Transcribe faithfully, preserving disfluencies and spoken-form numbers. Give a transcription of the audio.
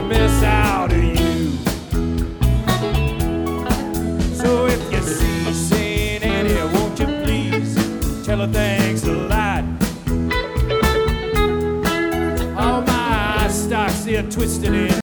miss out of you. So if you see Saint Annie, won't you please tell her thanks a lot. All my stocks, they're twisted in